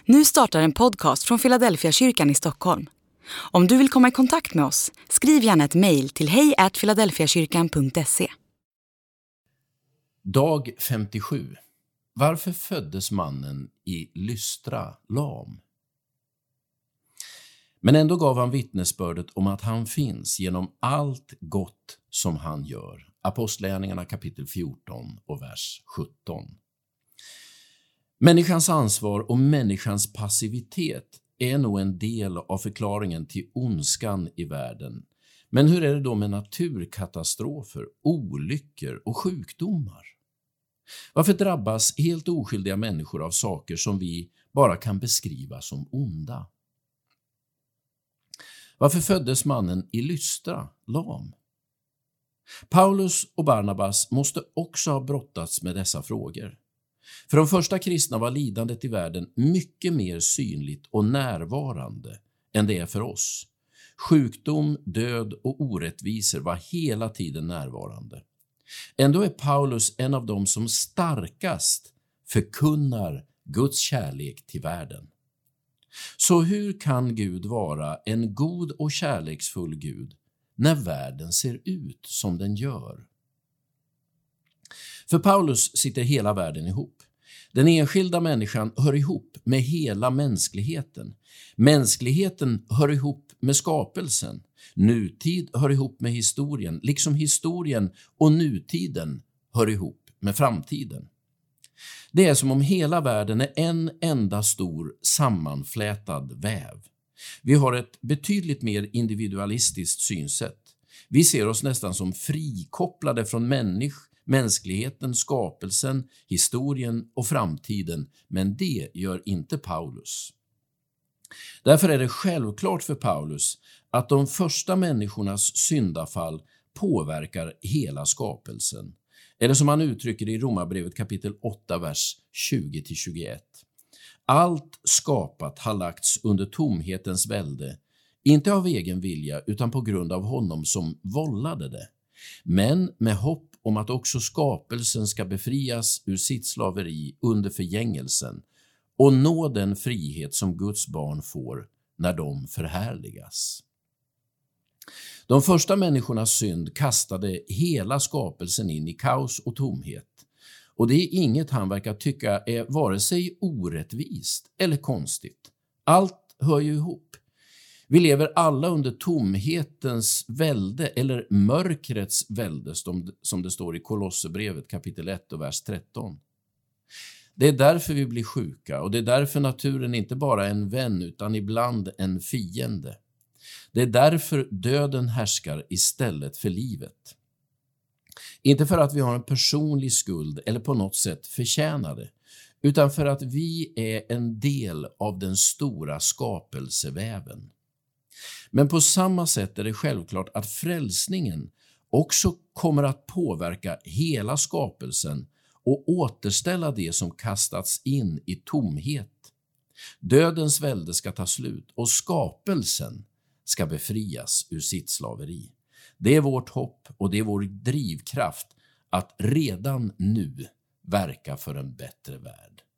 Nu startar en podcast från Philadelphia kyrkan i Stockholm. Om du vill komma i kontakt med oss, skriv gärna ett mejl till hej@philadelphiakyrkan.se. Dag 57. Varför föddes mannen i Lystra lam? Men ändå gav han vittnesbördet om att han finns genom allt gott som han gör. Apostlagärningarna kapitel 14 och vers 17. Människans ansvar och människans passivitet är nog en del av förklaringen till ondskan i världen. Men hur är det då med naturkatastrofer, olyckor och sjukdomar? Varför drabbas helt oskyldiga människor av saker som vi bara kan beskriva som onda? Varför föddes mannen i Lystra lam? Paulus och Barnabas måste också ha brottats med dessa frågor. För de första kristna var lidandet i världen mycket mer synligt och närvarande än det är för oss. Sjukdom, död och orättvisor var hela tiden närvarande. Ändå är Paulus en av dem som starkast förkunnar Guds kärlek till världen. Så hur kan Gud vara en god och kärleksfull Gud när världen ser ut som den gör? För Paulus sitter hela världen ihop. Den enskilda människan hör ihop med hela mänskligheten. Mänskligheten hör ihop med skapelsen. Nutid hör ihop med historien, liksom historien och nutiden hör ihop med framtiden. Det är som om hela världen är en enda stor sammanflätad väv. Vi har ett betydligt mer individualistiskt synsätt. Vi ser oss nästan som frikopplade från mänskligheten, skapelsen, historien och framtiden, men det gör inte Paulus. Därför är det självklart för Paulus att de första människornas syndafall påverkar hela skapelsen. Eller som han uttrycker det i Romarbrevet kapitel 8, vers 20-21. Allt skapat har lagts under tomhetens välde, inte av egen vilja utan på grund av honom som vållade det. Men med hopp om att också skapelsen ska befrias ur sitt slaveri under förgängelsen och nå den frihet som Guds barn får när de förhärligas. De första människornas synd kastade hela skapelsen in i kaos och tomhet. Och det är inget han verkar tycka är vare sig orättvist eller konstigt. Allt hör ju ihop. Vi lever alla under tomhetens välde eller mörkrets välde som det står i Kolosserbrevet kapitel 1 och vers 13. Det är därför vi blir sjuka och det är därför naturen inte bara är en vän utan ibland en fiende. Det är därför döden härskar istället för livet. Inte för att vi har en personlig skuld eller på något sätt förtjänar det, utan för att vi är en del av den stora skapelseväven. Men på samma sätt är det självklart att frälsningen också kommer att påverka hela skapelsen och återställa det som kastats in i tomhet. Dödens välde ska ta slut och skapelsen ska befrias ur sitt slaveri. Det är vårt hopp och det är vår drivkraft att redan nu verka för en bättre värld.